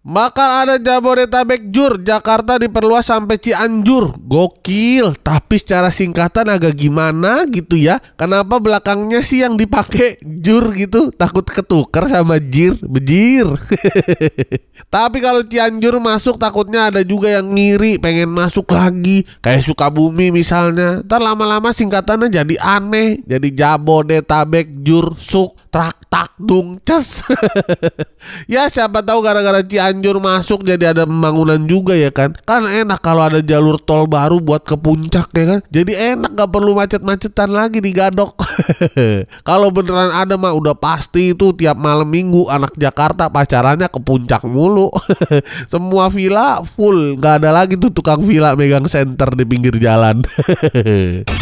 Bakal ada Jabodetabek Jur, Jakarta diperluas sampai Cianjur. Gokil, tapi secara singkatan agak gimana gitu ya. Kenapa belakangnya sih yang dipakai Jur gitu? Takut ketuker sama Jir, Bejir. Tapi kalau Cianjur masuk takutnya ada juga yang ngiri pengen masuk lagi. Kayak Sukabumi misalnya. Ntar lama-lama singkatannya jadi aneh. Jadi Jabodetabek Jur Suk Trak Tak Dung Ces. Ya siapa tahu gara-gara Cianjur masuk jadi ada pembangunan juga ya kan. Kan enak kalau ada jalur tol baru buat ke puncak ya kan. Jadi enak, gak perlu macet-macetan lagi di Gadok. Kalau beneran ada mah udah pasti itu tiap malam minggu anak Jakarta pacarannya ke puncak mulu. Semua villa full, gak ada lagi tuh tukang villa megang senter di pinggir jalan.